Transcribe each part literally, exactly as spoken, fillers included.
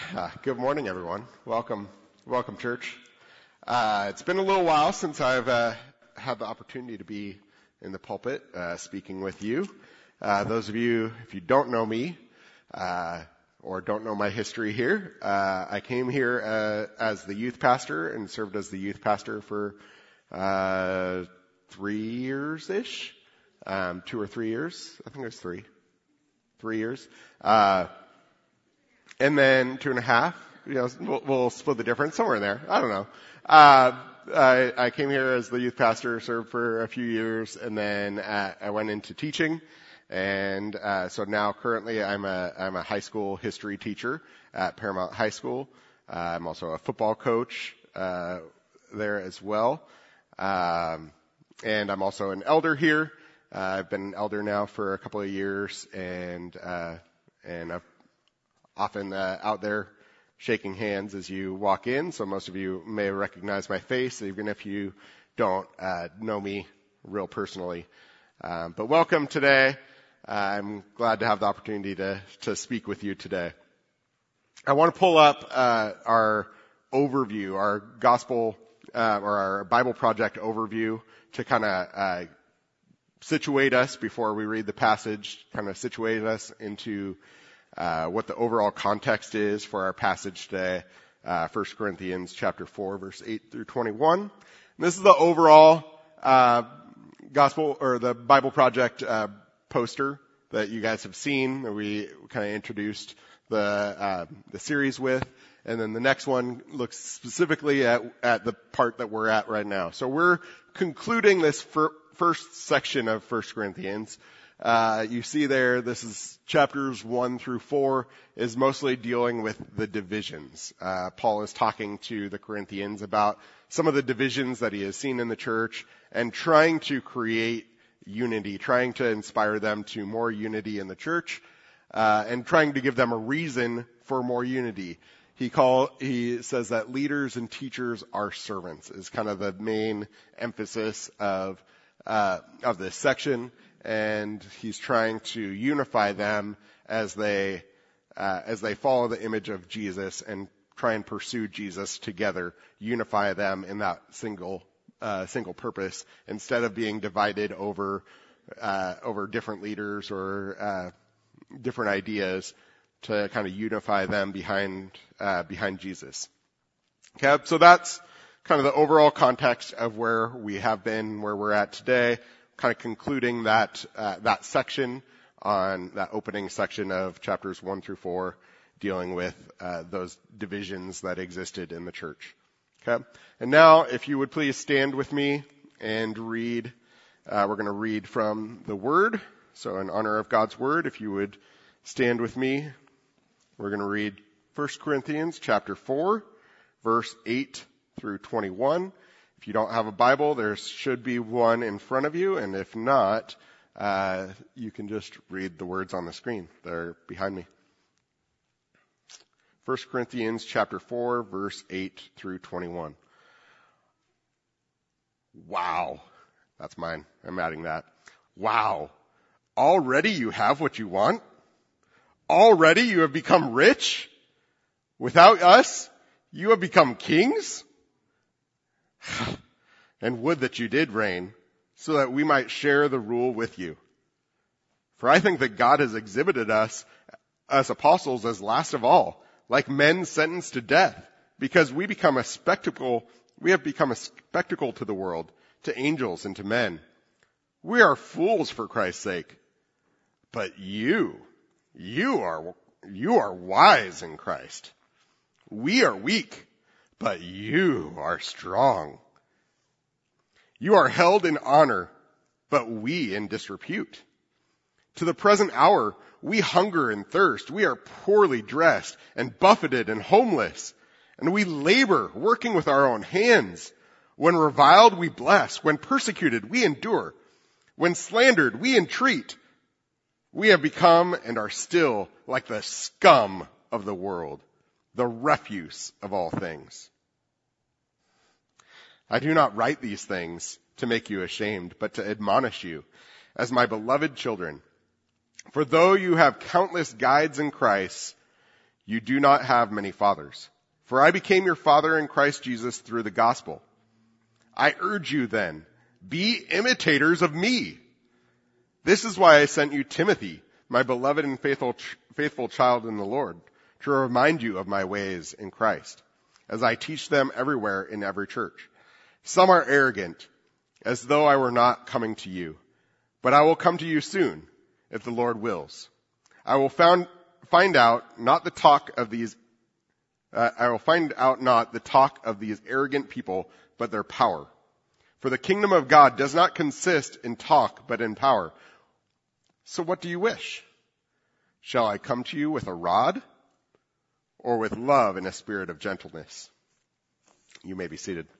Uh, good morning, everyone. Welcome, welcome, church. Uh, it's been a little while since I've uh, had the opportunity to be in the pulpit uh, speaking with you. Uh, those of you, if you don't know me uh, or don't know my history here, uh, I came here uh, as the youth pastor and served as the youth pastor for uh, three years-ish, um, two or three years. I think it was three, three years. Uh, And then two and a half, you know, we'll, we'll split the difference somewhere in there. I don't know. Uh, I, I came here as the youth pastor, served for a few years, and then uh, I went into teaching. And uh, so now currently I'm a I'm a high school history teacher at Paramount High School. Uh, I'm also a football coach uh, there as well. Um, and I'm also an elder here. Uh, I've been an elder now for a couple of years, and uh, and I've often uh, out there shaking hands as you walk in, so most of you may recognize my face, even if you don't uh, know me real personally. Um, but welcome today. Uh, I'm glad to have the opportunity to, to speak with you today. I want to pull up uh, our overview, our gospel uh, or our Bible project overview to kind of uh, situate us before we read the passage, kind of situate us into Uh, what the overall context is for our passage today, uh, First Corinthians chapter four, verse eight through twenty-one. And this is the overall uh, gospel or the Bible Project uh, poster that you guys have seen that we kind of introduced the uh, the series with. And then the next one looks specifically at, at the part that we're at right now. So we're concluding this fir- first section of First Corinthians. Uh, you see there, this is chapters one through four, is mostly dealing with the divisions. Uh, Paul is talking to the Corinthians about some of the divisions that he has seen in the church and trying to create unity, trying to inspire them to more unity in the church, uh, and trying to give them a reason for more unity. He call, he says that leaders and teachers are servants is kind of the main emphasis of, uh, of this section. And he's trying to unify them as they uh, as they follow the image of Jesus and try and pursue Jesus together, unify them in that single uh, single purpose instead of being divided over uh, over different leaders or uh, different ideas, to kind of unify them behind uh, behind Jesus. Okay, so that's kind of the overall context of where we have been, where we're at today. Kind of concluding that uh, that section on that opening section of chapters one through four, dealing with uh, those divisions that existed in the church. Okay, and now if you would please stand with me and read. Uh, we're going to read from the Word. So in honor of God's Word, if you would stand with me, we're going to read First Corinthians chapter four, verse eight through twenty-one. If you don't have a Bible, there should be one in front of you, and if not, uh, you can just read the words on the screen. They're behind me. First Corinthians chapter four, verse eight through twenty-one. Wow. That's mine. I'm adding that. Wow. Already you have what you want? Already you have become rich? Without us, you have become kings? And would that you did reign, so that we might share the rule with you. For I think that God has exhibited us, us apostles, as last of all, like men sentenced to death, because we become a spectacle, we have become a spectacle to the world, to angels and to men. We are fools for Christ's sake. But you, you are, you are wise in Christ. We are weak, but you are strong. You are held in honor, but we in disrepute. To the present hour, we hunger and thirst. We are poorly dressed and buffeted and homeless. And we labor, working with our own hands. When reviled, we bless. When persecuted, we endure. When slandered, we entreat. We have become and are still like the scum of the world, the refuse of all things. I do not write these things to make you ashamed, but to admonish you as my beloved children. For though you have countless guides in Christ, you do not have many fathers. For I became your father in Christ Jesus through the gospel. I urge you then, be imitators of me. This is why I sent you Timothy, my beloved and faithful, faithful child in the Lord, to remind you of my ways in Christ, as I teach them everywhere in every church. Some are arrogant, as though I were not coming to you. But I will come to you soon, if the Lord wills. I will found, find out not the talk of these, uh, I will find out not the talk of these arrogant people, but their power. For the kingdom of God does not consist in talk, but in power. So what do you wish? Shall I come to you with a rod, or with love and a spirit of gentleness? You may be seated.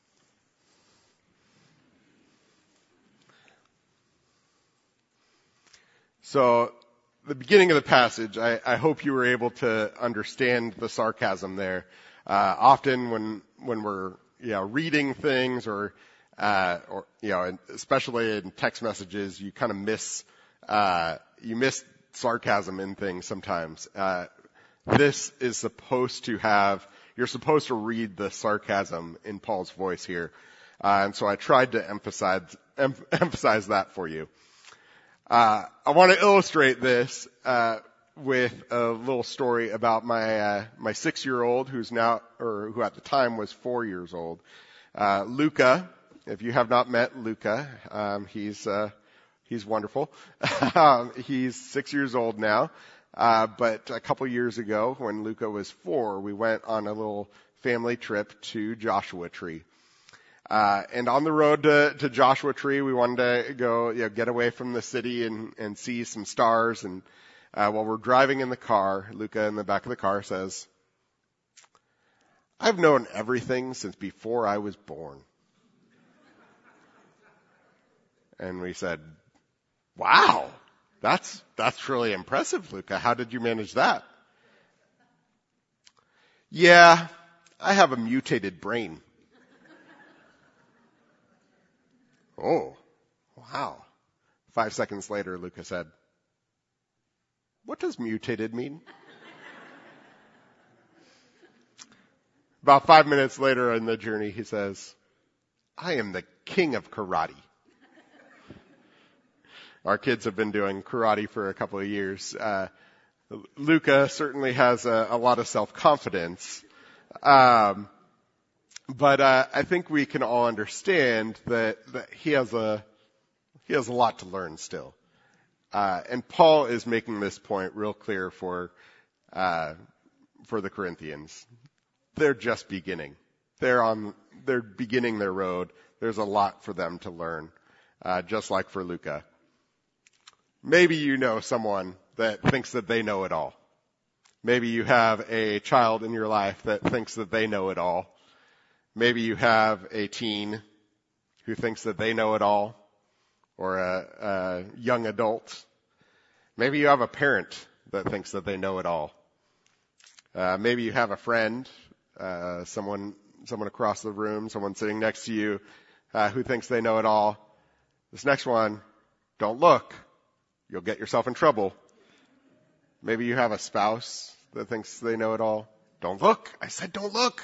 So, the beginning of the passage, I, I hope you were able to understand the sarcasm there. Uh, often when, when we're, you know, reading things or, uh, or, you know, especially in text messages, you kind of miss, uh, you miss sarcasm in things sometimes. Uh, this is supposed to have, you're supposed to read the sarcasm in Paul's voice here. Uh, and so I tried to emphasize, em- emphasize that for you. Uh, I want to illustrate this, uh, with a little story about my, uh, my six-year-old who's now, or who at the time was four years old. Uh, Luca, if you have not met Luca, um, he's, uh, he's wonderful. um, he's six years old now. Uh, but a couple years ago when Luca was four, we went on a little family trip to Joshua Tree. Uh, and on the road to, to Joshua Tree, we wanted to go, you know, get away from the city and, and see some stars. And, uh, while we're driving in the car, Luca in the back of the car says, I've known everything since before I was born. And we said, wow, that's, that's really impressive, Luca. How did you manage that? Yeah, I have a mutated brain. Oh, wow. Five seconds later, Luca said, what does mutated mean? About five minutes later in the journey, he says, I am the king of karate. Our kids have been doing karate for a couple of years. Uh, Luca certainly has a, a lot of self-confidence. Um, But uh, I think we can all understand that, that he has a he has a lot to learn still, uh, and Paul is making this point real clear for uh, for the Corinthians. They're just beginning. They're on. They're beginning their road. There's a lot for them to learn, uh, just like for Luca. Maybe you know someone that thinks that they know it all. Maybe you have a child in your life that thinks that they know it all. Maybe you have a teen who thinks that they know it all, or a, a young adult. Maybe you have a parent that thinks that they know it all. Uh, maybe you have a friend, uh, someone, someone across the room, someone sitting next to you, uh, who thinks they know it all. This next one, don't look. You'll get yourself in trouble. Maybe you have a spouse that thinks they know it all. Don't look. I said don't look.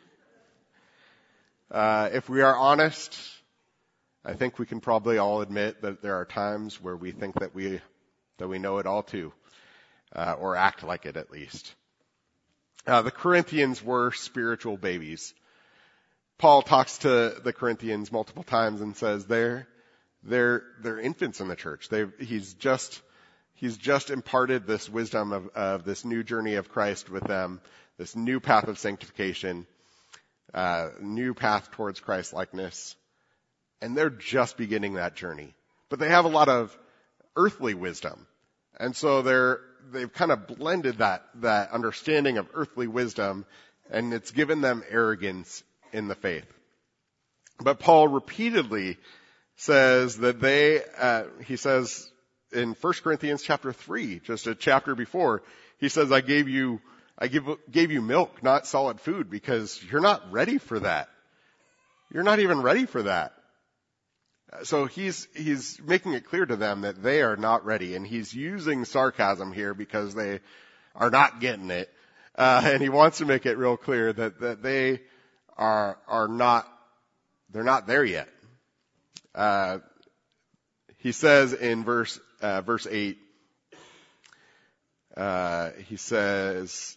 Uh, if we are honest, I think we can probably all admit that there are times where we think that we that we know it all too, uh, or act like it at least. Uh, the Corinthians were spiritual babies. Paul talks to the Corinthians multiple times and says they're they're they're infants in the church. They he's just he's just imparted this wisdom of, of this new journey of Christ with them, this new path of sanctification. Uh, new path towards Christ-likeness, and they're just beginning that journey. But they have a lot of earthly wisdom, and so they're they've kind of blended that that understanding of earthly wisdom, and it's given them arrogance in the faith. But Paul repeatedly says that they, uh, he says in First Corinthians chapter three, just a chapter before, he says, "I gave you." I give, gave you milk, not solid food, because you're not ready for that. You're not even ready for that. So he's, he's making it clear to them that they are not ready, and he's using sarcasm here because they are not getting it. Uh, and he wants to make it real clear that, that they are, are not, they're not there yet. Uh, he says in verse, uh, verse eight, uh, he says,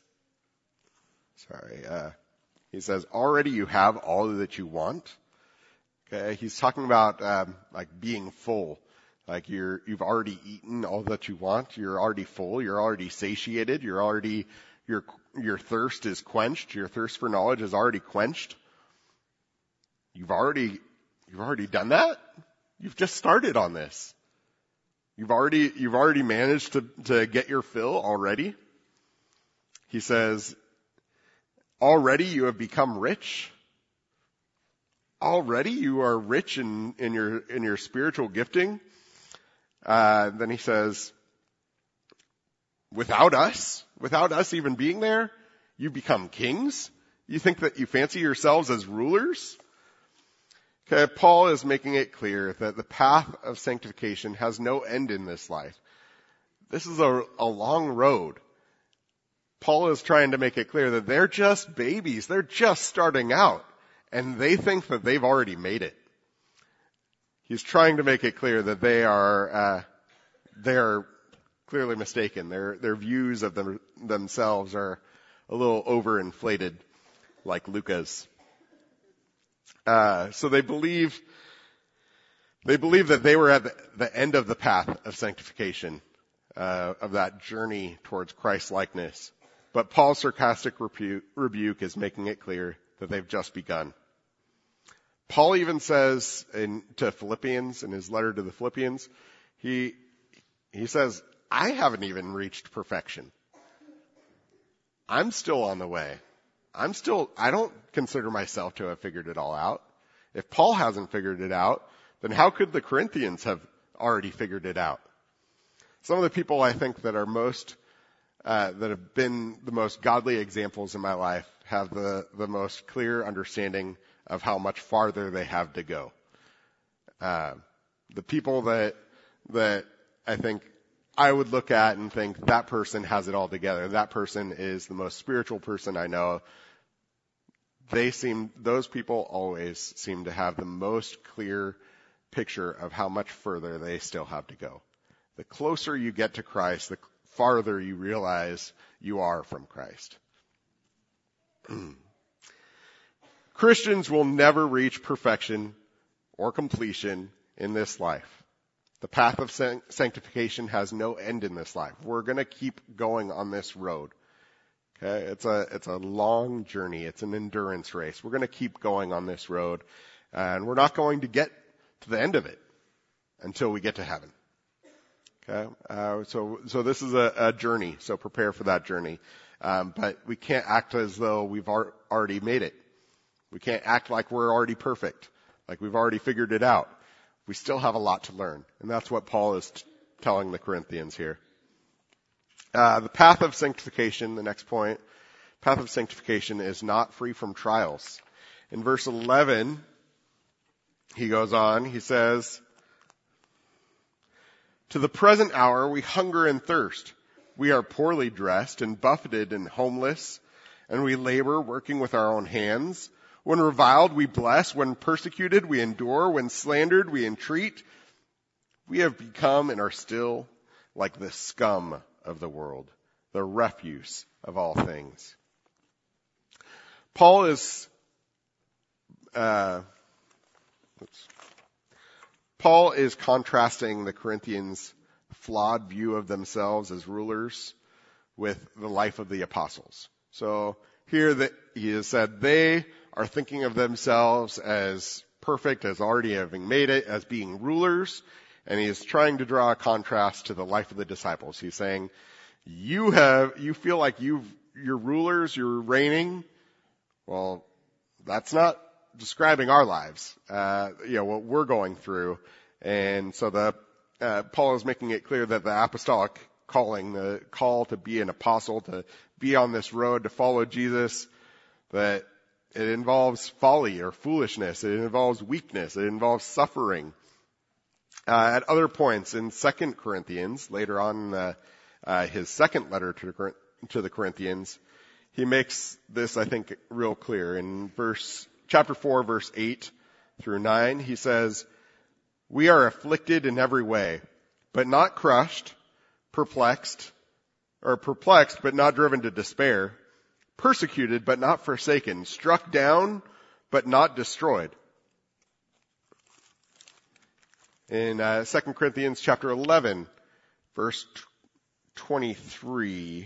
sorry, uh, he says, already you have all that you want. Okay. He's talking about, um, like being full. Like you're, you've already eaten all that you want. You're already full. You're already satiated. You're already, your, your thirst is quenched. Your thirst for knowledge is already quenched. You've already, you've already done that. You've just started on this. You've already, you've already managed to, to get your fill already. He says, already you have become rich. Already you are rich in, in your, in your spiritual gifting. Uh, then he says, without us, without us even being there, you become kings? You think that you fancy yourselves as rulers? Okay, Paul is making it clear that the path of sanctification has no end in this life. This is a, a long road. Paul is trying to make it clear that they're just babies. They're just starting out. And they think that they've already made it. He's trying to make it clear that they are, uh, they are clearly mistaken. Their, their views of them, themselves are a little overinflated, like Luca's. Uh, so they believe, they believe that they were at the, the end of the path of sanctification, uh, of that journey towards Christ-likeness. But Paul's sarcastic rebuke, rebuke is making it clear that they've just begun. Paul even says in, to Philippians, in his letter to the Philippians, he, he says, I haven't even reached perfection. I'm still on the way. I'm still, I don't consider myself to have figured it all out. If Paul hasn't figured it out, then how could the Corinthians have already figured it out? Some of the people I think that are most, uh, that have been the most godly examples in my life have the, the most clear understanding of how much farther they have to go. Uh, the people that, that I think I would look at and think that person has it all together. That person is the most spiritual person I know. They seem, those people always seem to have the most clear picture of how much further they still have to go. The closer you get to Christ, the farther you realize you are from Christ. Christians will never reach perfection or completion in this life. The path of sanctification has no end in this life. We're going to keep going on this road. Okay, it's a it's a long journey. It's an endurance race. We're going to keep going on this road, and we're not going to get to the end of it until we get to heaven. Okay, uh, so so this is a, a journey. So prepare for that journey. Um, but we can't act as though we've ar- already made it. We can't act like we're already perfect, like we've already figured it out. We still have a lot to learn. And that's what Paul is t- telling the Corinthians here. Uh, the path of sanctification, the next point, path of sanctification is not free from trials. In verse eleven, he goes on, he says, to the present hour we hunger and thirst. We are poorly dressed and buffeted and homeless, and we labor working with our own hands. When reviled, we bless. When persecuted, we endure. When slandered, we entreat. We have become and are still like the scum of the world, the refuse of all things. Paul is, uh, oops. Paul is contrasting the Corinthians' flawed view of themselves as rulers with the life of the apostles. So here that he has said they are thinking of themselves as perfect, as already having made it, as being rulers, and he is trying to draw a contrast to the life of the disciples. He's saying, you have, you feel like you've, you're rulers, you're reigning. Well, that's not describing our lives, uh, you know, what we're going through. And so the, uh, Paul is making it clear that the apostolic calling, the call to be an apostle, to be on this road, to follow Jesus, that it involves folly or foolishness. It involves weakness. It involves suffering. Uh, at other points in Second Corinthians, later on in the, uh, his second letter to the, to the Corinthians, he makes this, I think, real clear. In verse, chapter four, verse eight through nine, he says, "We are afflicted in every way, but not crushed, perplexed, or perplexed, but not driven to despair, persecuted, but not forsaken, struck down, but not destroyed." In uh, Second Corinthians chapter eleven, verse twenty-three,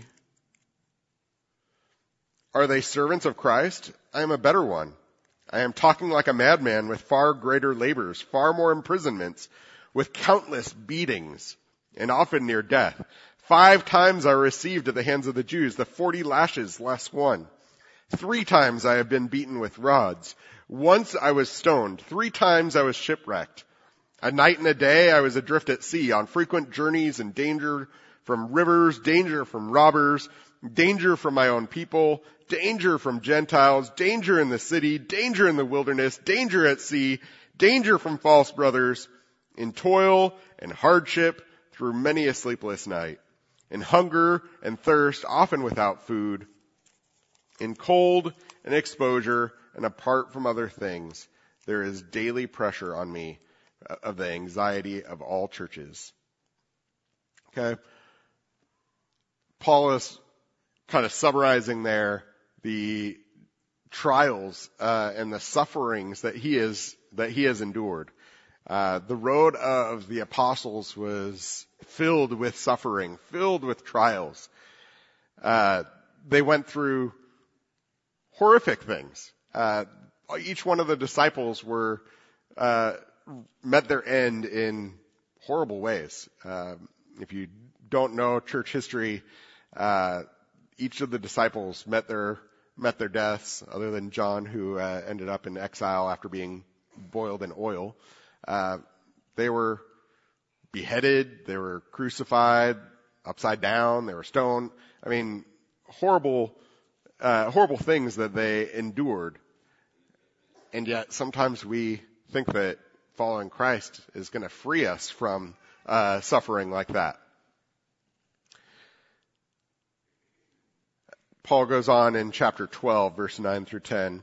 "Are they servants of Christ? I am a better one. I am talking like a madman with far greater labors, far more imprisonments, with countless beatings, and often near death. Five times I received at the hands of the Jews the forty lashes less one. Three times I have been beaten with rods. Once I was stoned. Three times I was shipwrecked. A night and a day I was adrift at sea, on frequent journeys in danger from rivers, danger from robbers, danger from my own people, danger from Gentiles, danger in the city, danger in the wilderness, danger at sea, danger from false brothers, in toil and hardship through many a sleepless night, in hunger and thirst, often without food, in cold and exposure, and apart from other things, there is daily pressure on me of the anxiety of all churches." Okay. Paul is kind of summarizing there the trials uh, and the sufferings that he is that he has endured. Uh, the road of the apostles was filled with suffering, filled with trials. Uh, they went through horrific things. Uh, each one of the disciples were uh, met their end in horrible ways. Uh, if you don't know church history, uh, each of the disciples met their met their deaths, other than John, who uh, ended up in exile after being boiled in oil. Uh, they were beheaded, they were crucified, upside down, they were stoned. I mean, horrible, uh, horrible things that they endured. And yet sometimes we think that following Christ is going to free us from uh, suffering like that. Paul goes on in chapter twelve, verse nine through ten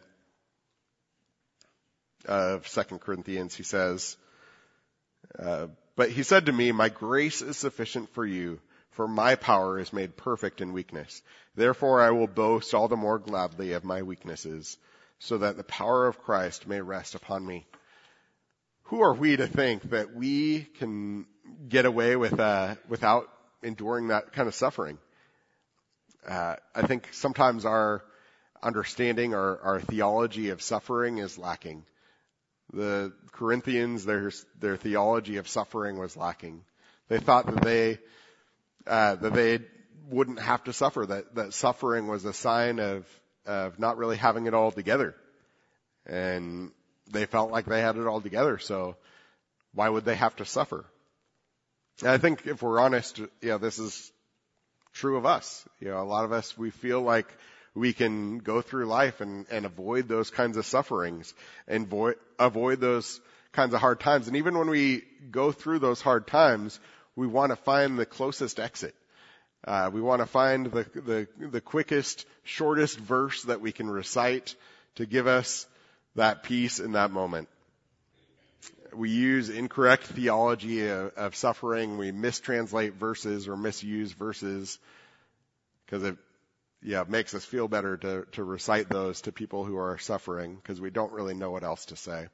of Second Corinthians. He says, uh, "But he said to me, my grace is sufficient for you, for my power is made perfect in weakness. Therefore I will boast all the more gladly of my weaknesses, so that the power of Christ may rest upon me." Who are we to think that we can get away with uh, without enduring that kind of suffering? Uh, I think sometimes our understanding, our, our theology of suffering is lacking. The Corinthians, their their theology of suffering was lacking. They thought that they uh, that they wouldn't have to suffer. That that suffering was a sign of of not really having it all together, and they felt like they had it all together. So why would they have to suffer? And I think if we're honest, you know, this is true of us. You know, a lot of us, we feel like we can go through life and, and avoid those kinds of sufferings and avoid, avoid those kinds of hard times. And even when we go through those hard times, we want to find the closest exit. Uh, we want to find the, the, the quickest, shortest verse that we can recite to give us that peace in that moment. We use incorrect theology of, of suffering. We mistranslate verses or misuse verses because it, yeah, it makes us feel better to, to recite those to people who are suffering because we don't really know what else to say.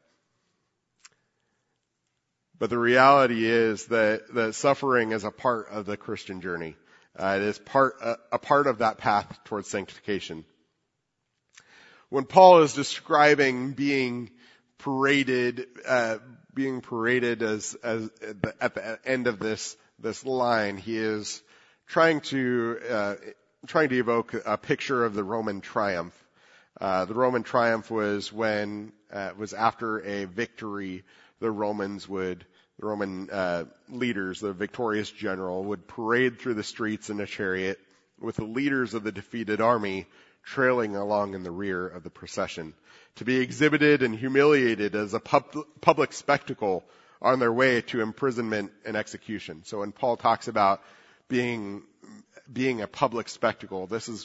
But the reality is that, that suffering is a part of the Christian journey. Uh, it is part, a, a part of that path towards sanctification. When Paul is describing being paraded, uh, being paraded as, as at the, at the end of this, this line, he is trying to, uh, trying to evoke a picture of the Roman triumph. Uh, the Roman triumph was when, uh, was after a victory, the Romans would, the Roman, uh, leaders, the victorious general would parade through the streets in a chariot with the leaders of the defeated army trailing along in the rear of the procession, to be exhibited and humiliated as a pub- public spectacle on their way to imprisonment and execution. So when Paul talks about being being a public spectacle, this is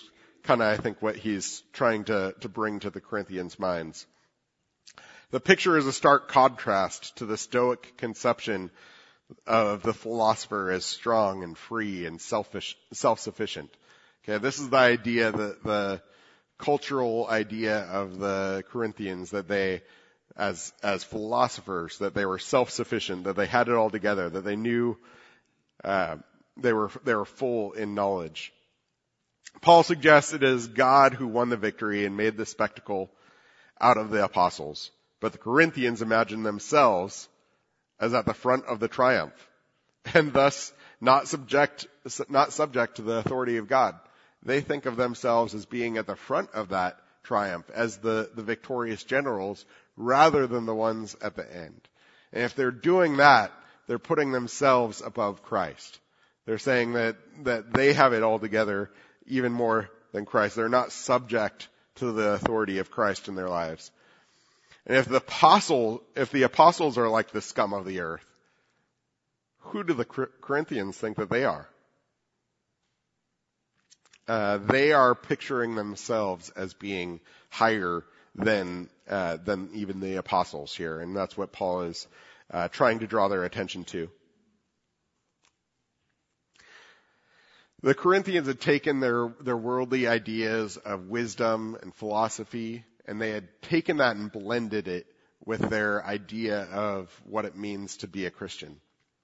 kind of, I think, what he's trying to, to bring to the Corinthians' minds. The picture is a stark contrast to the Stoic conception of the philosopher as strong and free and selfish, self-sufficient. Okay, this is the idea, the, the cultural idea of the Corinthians, that they, as, as philosophers, that they were self-sufficient, that they had it all together, that they knew, uh, they were, they were full in knowledge. Paul suggests it is God who won the victory and made the spectacle out of the apostles. But the Corinthians imagine themselves as at the front of the triumph, and thus not subject, not subject to the authority of God. They think of themselves as being at the front of that triumph, as the, the victorious generals, rather than the ones at the end. And if they're doing that, they're putting themselves above Christ. They're saying that, that they have it all together even more than Christ. They're not subject to the authority of Christ in their lives. And if the apostle, if the apostles are like the scum of the earth, who do the Corinthians think that they are? Uh, they are picturing themselves as being higher than uh, than even the apostles here, and that's what Paul is uh, trying to draw their attention to. The Corinthians had taken their their worldly ideas of wisdom and philosophy, and they had taken that and blended it with their idea of what it means to be a Christian.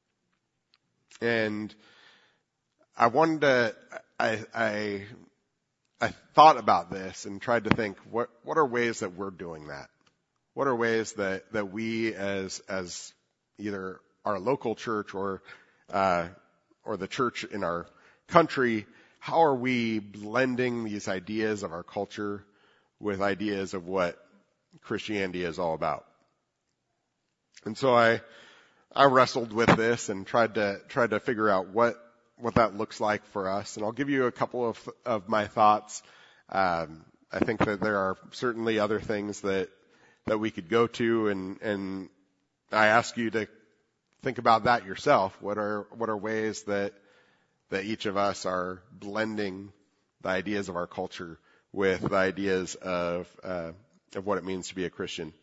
And I wanted to, I, I, I thought about this and tried to think, what, what are ways that we're doing that? What are ways that, that we as, as either our local church or, uh, or the church in our country, how are we blending these ideas of our culture with ideas of what Christianity is all about? And so I, I wrestled with this and tried to, tried to figure out what, what that looks like for us. And I'll give you a couple of, of my thoughts. Um, I think that there are certainly other things that, that we could go to, and, and I ask you to think about that yourself. What are, what are ways that, that each of us are blending the ideas of our culture with the ideas of, uh, of what it means to be a Christian?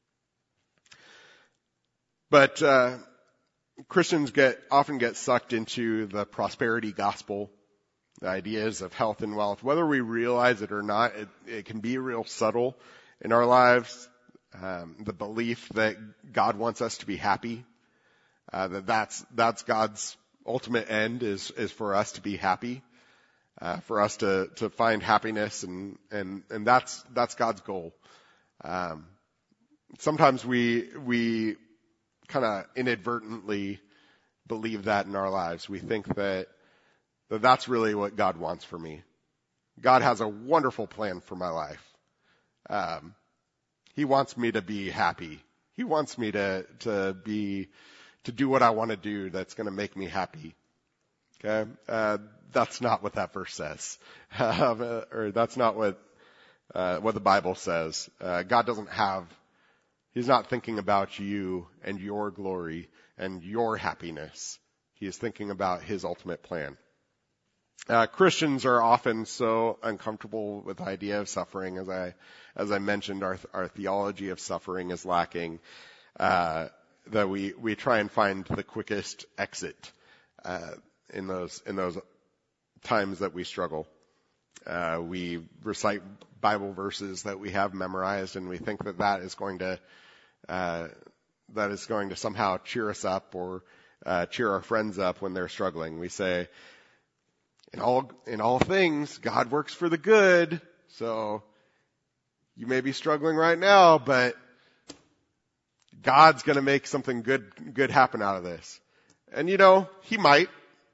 But, uh, Christians get, often get sucked into the prosperity gospel, the ideas of health and wealth. Whether we realize it or not, it, it can be real subtle in our lives. Um, the belief that God wants us to be happy, uh, that that's, that's God's ultimate end is, is for us to be happy, uh, for us to, to find happiness, and, and, and that's, that's God's goal. Um, sometimes we, we, kind of inadvertently believe that in our lives. We think that, that that's really what God wants for me. God has a wonderful plan for my life. Um, he wants me to be happy. He wants me to, to be, to do what I want to do that's going to make me happy. Okay? Uh, that's not what that verse says. Uh, or that's not what, uh, what the Bible says. Uh, God doesn't have He's not thinking about you and your glory and your happiness. He is thinking about his ultimate plan. Uh, Christians are often so uncomfortable with the idea of suffering. As I, as I mentioned, our, our theology of suffering is lacking, uh, that we, we try and find the quickest exit, uh, in those, in those times that we struggle. Uh, we recite Bible verses that we have memorized, and we think that that is going to, uh, that is going to somehow cheer us up, or, uh, cheer our friends up when they're struggling. We say, in all, in all things, God works for the good. So you may be struggling right now, but God's going to make something good, good happen out of this. And you know, he might,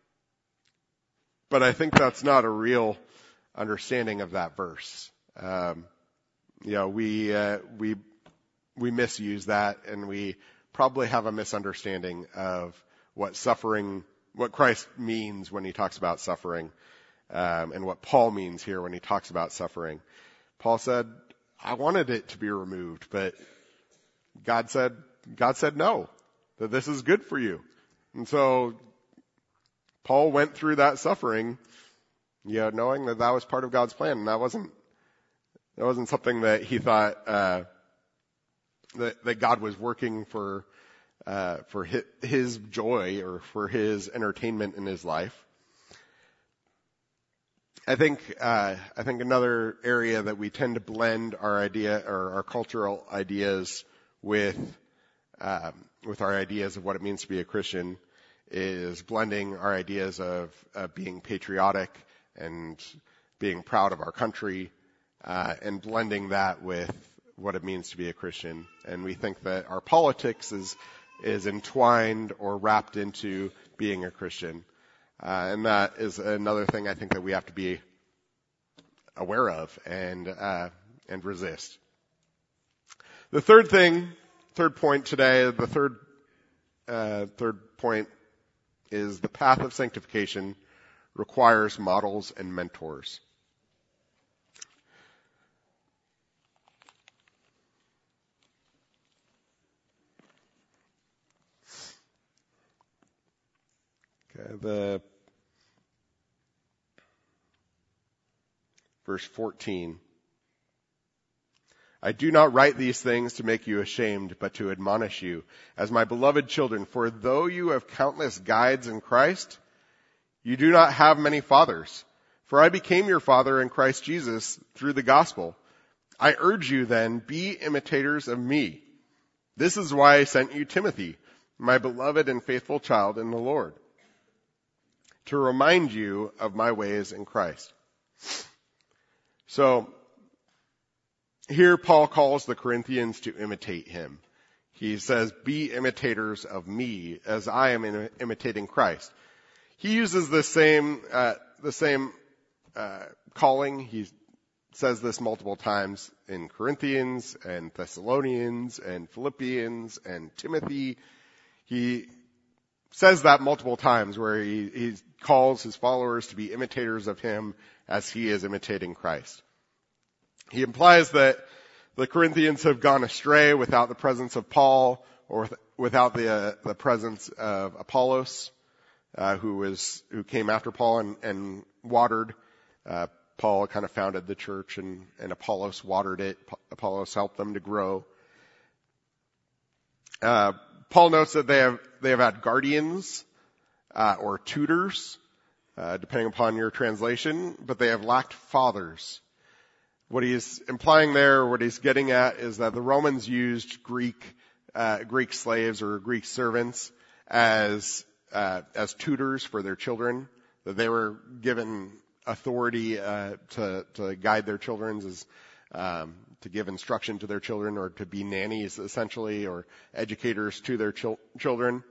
but I think that's not a real understanding of that verse. Um, you know, we, uh, we, we misuse that, and we probably have a misunderstanding of what suffering, what Christ means when he talks about suffering, um, and what Paul means here when he talks about suffering. Paul said, I wanted it to be removed, but God said, God said no, that this is good for you. And so Paul went through that suffering You know, knowing that that was part of God's plan, and that wasn't that wasn't something that he thought uh, that that God was working for uh, for his, his joy or for his entertainment in his life. I think uh, I think another area that we tend to blend our idea or our cultural ideas with um, with our ideas of what it means to be a Christian is blending our ideas of uh, being patriotic and being proud of our country, uh, and blending that with what it means to be a Christian. And we think that our politics is is entwined or wrapped into being a Christian. Uh, and that is another thing I think that we have to be aware of and uh, and resist. The third thing, third point today, the third uh, third point is the path of sanctification requires models and mentors. Okay, the verse fourteen. I do not write these things to make you ashamed, but to admonish you as my beloved children. For though you have countless guides in Christ, you do not have many fathers. For I became your father in Christ Jesus through the gospel. I urge you then, be imitators of me. This is why I sent you Timothy, my beloved and faithful child in the Lord, to remind you of my ways in Christ. So, here Paul calls the Corinthians to imitate him. He says, be imitators of me as I am in, imitating Christ. He uses the same, uh, the same, uh, calling. He says this multiple times in Corinthians and Thessalonians and Philippians and Timothy. He says that multiple times where he, he calls his followers to be imitators of him as he is imitating Christ. He implies that the Corinthians have gone astray without the presence of Paul or without the uh, the presence of Apollos, uh, who was who came after Paul and, and watered. Uh, Paul kind of founded the church, and, and Apollos watered it. Apollos helped them to grow. Uh, Paul notes that they have they have had guardians uh, or tutors, uh, depending upon your translation, but they have lacked fathers. What he's implying there, what he's getting at, is that the Romans used Greek uh, Greek slaves or Greek servants as uh, as tutors for their children. That they were given authority uh, to to guide their children, as um, to give instruction to their children, or to be nannies essentially, or educators to their chil- children.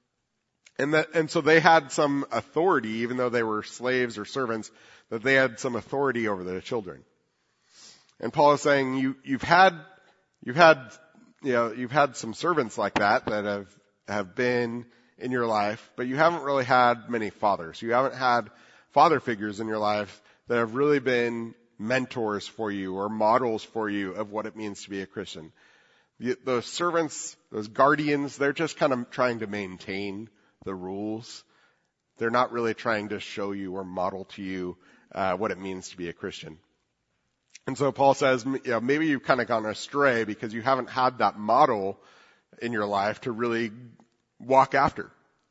And that and so they had some authority, even though they were slaves or servants, that they had some authority over their children. And Paul is saying, you, you've had, you've had, you know, you've had some servants like that that have, have been in your life, but you haven't really had many fathers. You haven't had father figures in your life that have really been mentors for you or models for you of what it means to be a Christian. The, those servants, those guardians, they're just kind of trying to maintain the rules. They're not really trying to show you or model to you, uh, what it means to be a Christian. And so Paul says, you know, maybe you've kind of gone astray because you haven't had that model in your life to really walk after.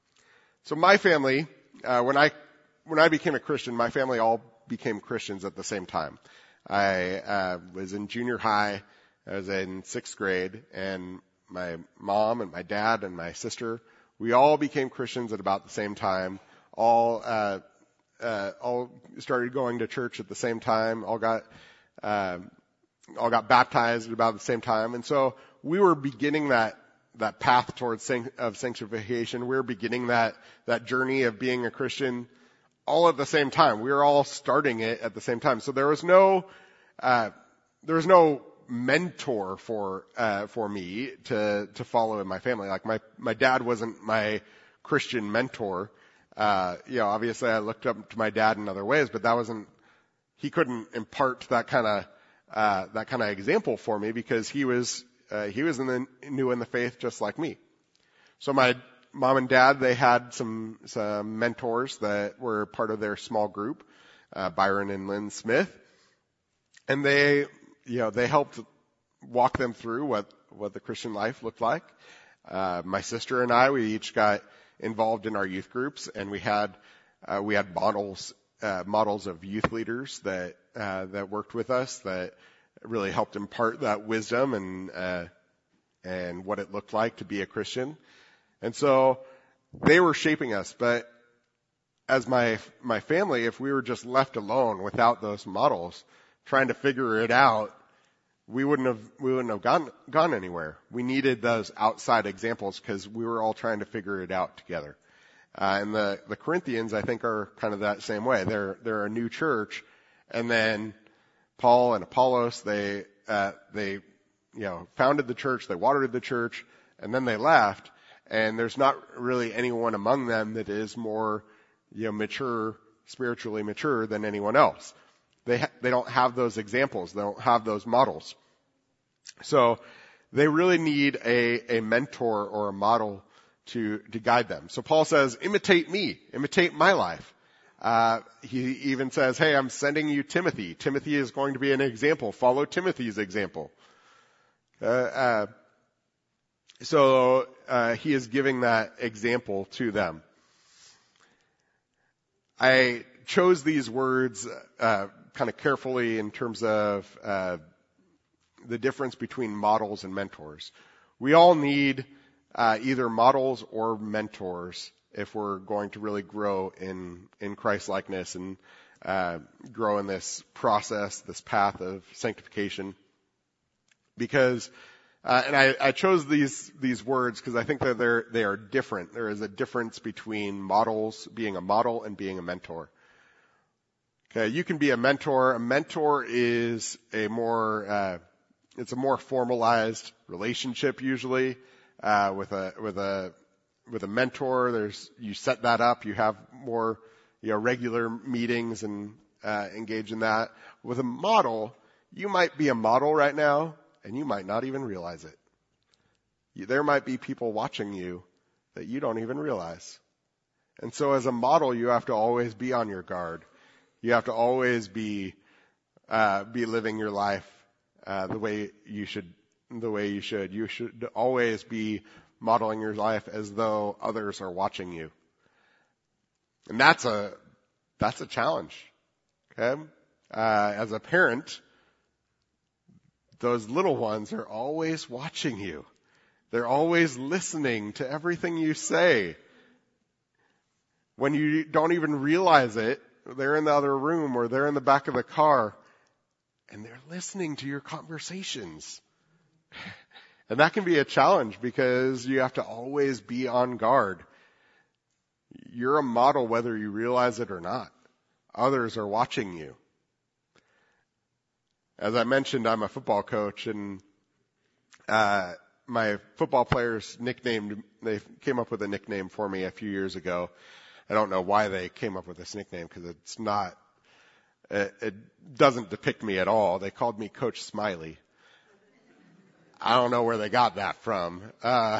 So my family, uh, when I, when I became a Christian, my family all became Christians at the same time. I, uh, was in junior high. I was in sixth grade, and my mom and my dad and my sister, we all became Christians at about the same time. All, uh, uh, all started going to church at the same time. All got, Um, all got baptized at about the same time. And so we were beginning that, that path towards san- of sanctification. We were beginning that, that journey of being a Christian all at the same time. We were all starting it at the same time. So there was no, uh, there was no mentor for, uh, for me to, to follow in my family. Like my, my dad wasn't my Christian mentor. Uh, you know, obviously I looked up to my dad in other ways, but that wasn't, he couldn't impart that kind of uh that kind of example for me because he was uh, he was in the new in the faith just like me. So my mom and dad, they had some some mentors that were part of their small group. uh, Byron and Lynn Smith. And they, you know, they helped walk them through what, what the Christian life looked like. Uh, my sister and I, we each got involved in our youth groups, and we had, uh, we had models, uh, models of youth leaders that, uh, that worked with us that really helped impart that wisdom and, uh, and what it looked like to be a Christian. And so they were shaping us, but as my, my family, if we were just left alone without those models, trying to figure it out, we wouldn't have, we wouldn't have gone, gone anywhere. We needed those outside examples because we were all trying to figure it out together. Uh, and the, the Corinthians, I think, are kind of that same way. They're, they're a new church, and then Paul and Apollos, they, uh, they, you know, founded the church, they watered the church, and then they left, and there's not really anyone among them that is more, you know, mature, spiritually mature than anyone else. They ha- they don't have those examples. They don't have those models. So they really need a, a mentor or a model to, to guide them. So Paul says, imitate me, imitate my life. Uh, he even says, hey, I'm sending you Timothy. Timothy is going to be an example. Follow Timothy's example. Uh, uh, so, uh, he is giving that example to them. I chose these words, uh, kind of carefully in terms of, uh, the difference between models and mentors. We all need, uh, either models or mentors if we're going to really grow in, in Christ-likeness and, uh, grow in this process, this path of sanctification. Because, uh, and I, I chose these, these words because I think that they're, they are different. There is a difference between models, being a model, and being a mentor. Okay, you can be a mentor. A mentor is a more, uh, it's a more formalized relationship usually, uh, with a, with a, with a mentor. There's, you set that up, you have more, you know, regular meetings and, uh, engage in that. With a model, you might be a model right now, and you might not even realize it. There might be people watching you that you don't even realize. And so as a model, you have to always be on your guard. You have to always be, uh, be living your life, uh, the way you should, the way you should. You should always be modeling your life as though others are watching you. And that's a, that's a challenge. Okay? Uh, as a parent, those little ones are always watching you. They're always listening to everything you say. When you don't even realize it, they're in the other room or they're in the back of the car and they're listening to your conversations. And that can be a challenge because you have to always be on guard. You're a model whether you realize it or not. Others are watching you. As I mentioned, I'm a football coach, and uh my football players nicknamed, they came up with a nickname for me a few years ago. I don't know why they came up with this nickname because it's not, it, it doesn't depict me at all. They called me Coach Smiley. I don't know where they got that from. Uh,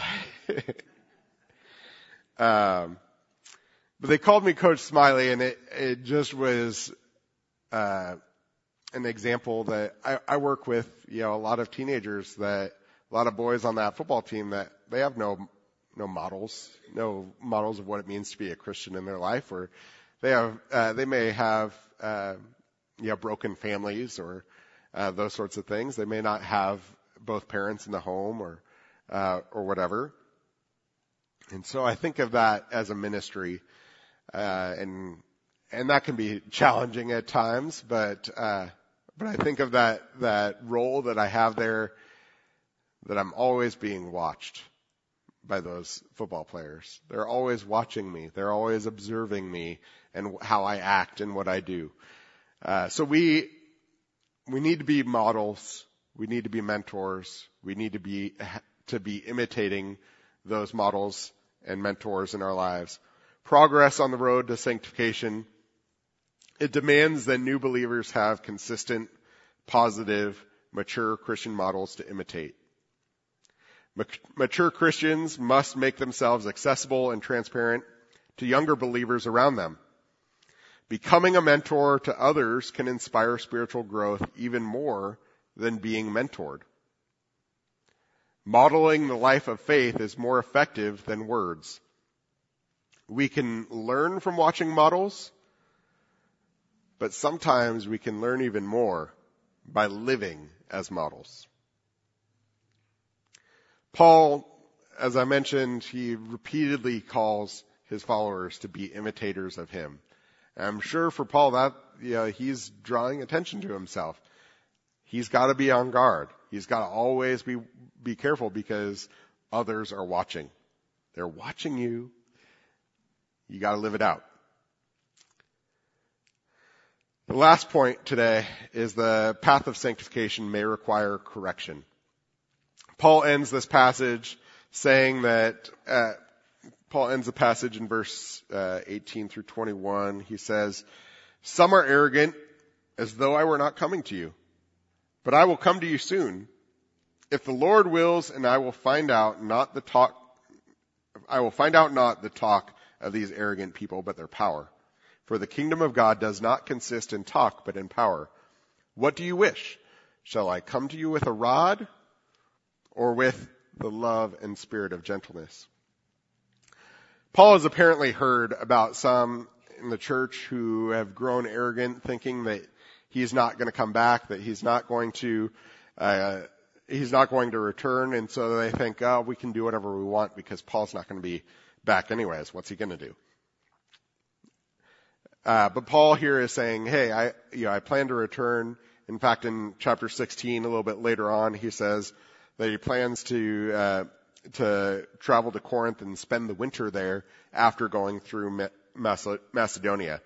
um, but they called me Coach Smiley, and it, it just was, uh, an example that I, I work with, you know, a lot of teenagers that, a lot of boys on that football team that they have no, no models, no models of what it means to be a Christian in their life, or they have, uh, they may have, uh, you know, broken families or, uh, those sorts of things. They may not have both parents in the home or, uh, or whatever. And so I think of that as a ministry, uh, and, and that can be challenging at times, but, uh, but I think of that, that role that I have there, that I'm always being watched by those football players. They're always watching me. They're always observing me and how I act and what I do. Uh, so we, we need to be models. We need to be mentors. We need to be, to be imitating those models and mentors in our lives. Progress on the road to sanctification. It demands that new believers have consistent, positive, mature Christian models to imitate. Mature Christians must make themselves accessible and transparent to younger believers around them. Becoming a mentor to others can inspire spiritual growth even more than being mentored. Modeling the life of faith is more effective than words. We can learn from watching models, but sometimes we can learn even more by living as models. Paul, as I mentioned, he repeatedly calls his followers to be imitators of him. And I'm sure for Paul that, you know, he's drawing attention to himself. He's got to be on guard. He's got to always be, be careful because others are watching. They're watching you. You got to live it out. The last point today is the path of sanctification may require correction. Paul ends this passage saying that, uh, Paul ends the passage in verse uh, eighteen through twenty-one. He says, "Some are arrogant, as though I were not coming to you. But I will come to you soon. If the Lord wills, and I will find out not the talk, I will find out not the talk of these arrogant people, but their power. For the kingdom of God does not consist in talk, but in power. What do you wish? Shall I come to you with a rod, or with the love and spirit of gentleness?" Paul has apparently heard about some in the church who have grown arrogant, thinking that he's not going to come back, that he's not going to, uh, he's not going to return. And so they think, oh, we can do whatever we want because Paul's not going to be back anyways. What's he going to do? Uh, but Paul here is saying, hey, I, you know, I plan to return. In fact, in chapter sixteen, a little bit later on, he says that he plans to, uh, to travel to Corinth and spend the winter there after going through Macedonia.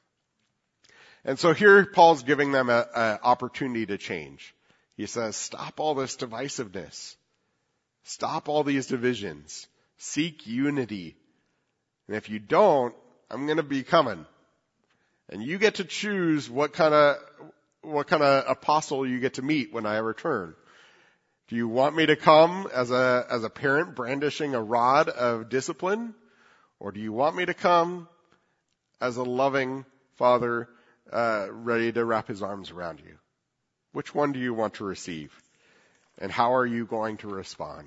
And so here Paul's giving them an opportunity to change. He says, stop all this divisiveness. Stop all these divisions. Seek unity. And if you don't, I'm going to be coming. And you get to choose what kind of, what kind of apostle you get to meet when I return. Do you want me to come as a, as a parent brandishing a rod of discipline? Or do you want me to come as a loving father, uh, ready to wrap his arms around you? Which one do you want to receive? And how are you going to respond?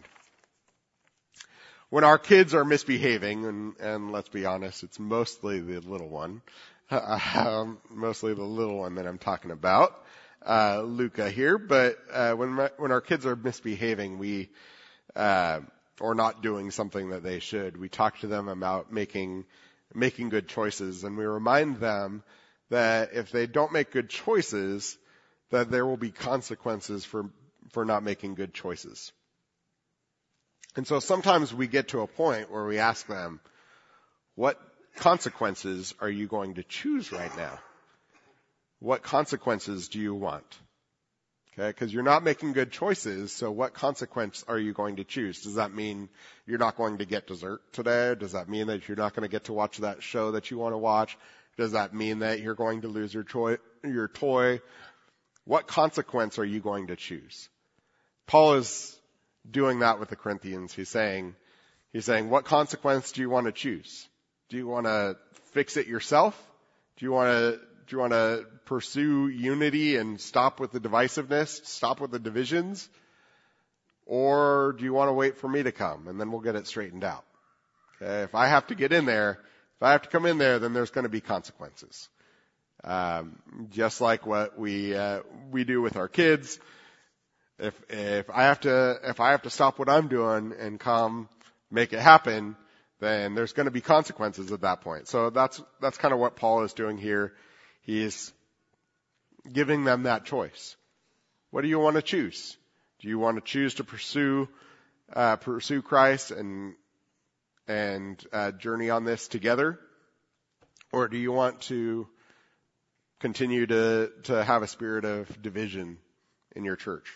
When our kids are misbehaving, and, and let's be honest, it's mostly the little one, um, mostly the little one that I'm talking about, uh, Luca here, but, uh, when, my, when our kids are misbehaving, we, uh, or not doing something that they should, we talk to them about making, making good choices, and we remind them that if they don't make good choices, that there will be consequences for, for not making good choices. And so sometimes we get to a point where we ask them, what consequences are you going to choose right now? What consequences do you want? Okay, because you're not making good choices, so what consequence are you going to choose? Does that mean you're not going to get dessert today? Does that mean that you're not going to get to watch that show that you want to watch? Does that mean that you're going to lose your toy? Your toy? What consequence are you going to choose? Paul is doing that with the Corinthians. He's saying, he's saying, what consequence do you want to choose? Do you want to fix it yourself? Do you want to, do you want to pursue unity and stop with the divisiveness, stop with the divisions? Or do you want to wait for me to come and then we'll get it straightened out? Okay, if I have to get in there, if I have to come in there, then there's going to be consequences. Um, just like what we, uh, we do with our kids. If, if I have to, if I have to stop what I'm doing and come make it happen, then there's going to be consequences at that point. So that's, that's kind of what Paul is doing here. He's giving them that choice. What do you want to choose? Do you want to choose to pursue, uh, pursue Christ and, and, uh, journey on this together? Or do you want to continue to, to have a spirit of division in your church?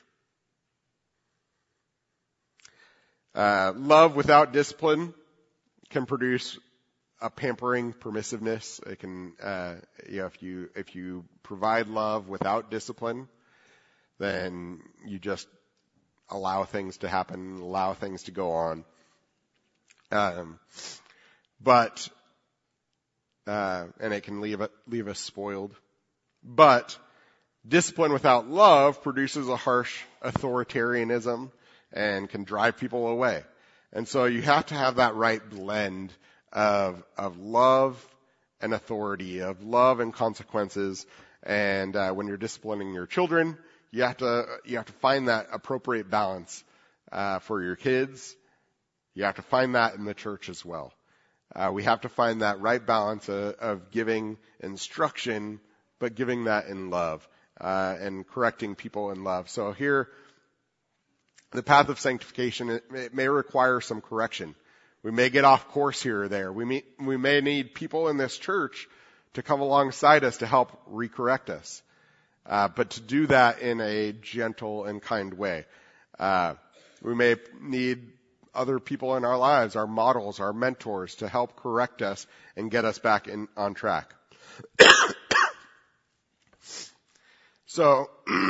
Uh, love without discipline can produce a pampering permissiveness. It can, uh, you know, if you, if you provide love without discipline, then you just allow things to happen, allow things to go on. Um, but uh, and it can leave, leave us spoiled. But discipline without love produces a harsh authoritarianism and can drive people away. And so you have to have that right blend of, of love and authority, of love and consequences. And uh, when you're disciplining your children, you have to you have to find that appropriate balance uh, for your kids. You have to find that in the church as well. Uh, we have to find that right balance of, of giving instruction, but giving that in love uh, and correcting people in love. So here, the path of sanctification, it, it may require some correction. We may get off course here or there. We may, we may need people in this church to come alongside us to help recorrect us. Uh, but to do that in a gentle and kind way. Uh, we may need other people in our lives, our models, our mentors, to help correct us and get us back in, on track. so,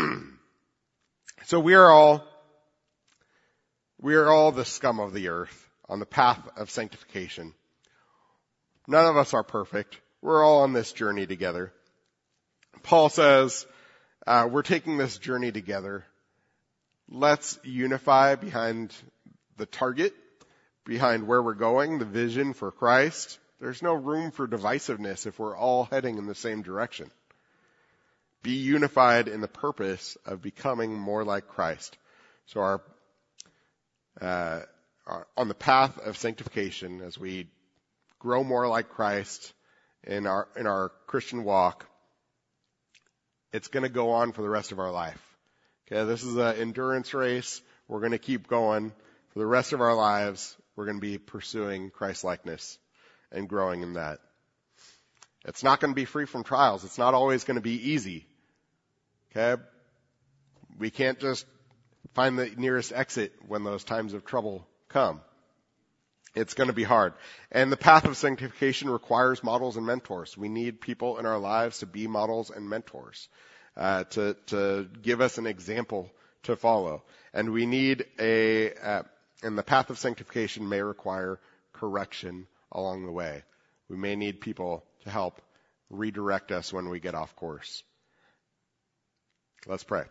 so we are all, we are all the scum of the earth on the path of sanctification. None of us are perfect. We're all on this journey together. Paul says, uh, we're taking this journey together. Let's unify behind the target, behind where we're going, the vision for Christ. There's no room for divisiveness if we're all heading in the same direction. Be unified in the purpose of becoming more like Christ. So our, uh, our on the path of sanctification, as we grow more like Christ in our in our Christian walk, it's going to go on for the rest of our life. Okay, this is an endurance race. We're going to keep going for the rest of our lives. We're going to be pursuing Christ-likeness and growing in that. It's not going to be free from trials. It's not always going to be easy. Okay, we can't just find the nearest exit when those times of trouble come. It's going to be hard. And the path of sanctification requires models and mentors. We need people in our lives to be models and mentors, uh, to, to give us an example to follow. And we need a, uh, and the path of sanctification may require correction along the way. We may need people to help redirect us when we get off course. Let's pray.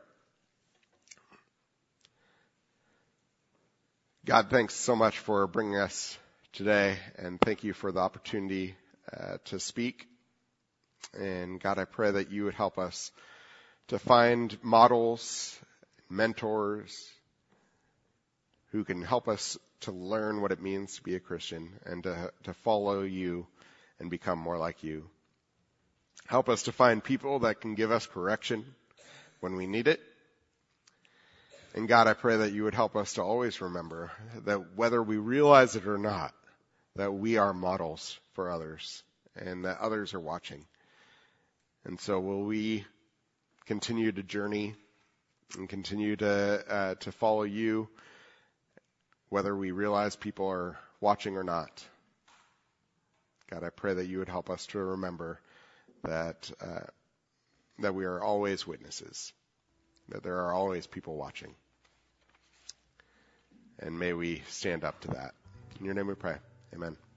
God, thanks so much for bringing us today, and thank you for the opportunity uh, to speak. And God, I pray that you would help us to find models, mentors who can help us to learn what it means to be a Christian and to, to follow you and become more like you. Help us to find people that can give us correction when we need it. And God, I pray that you would help us to always remember that whether we realize it or not, that we are models for others and that others are watching. And so will we continue to journey and continue to uh, to follow you, whether we realize people are watching or not. God, I pray that you would help us to remember that uh, that we are always witnesses, that there are always people watching. And may we stand up to that. In your name we pray. Amen.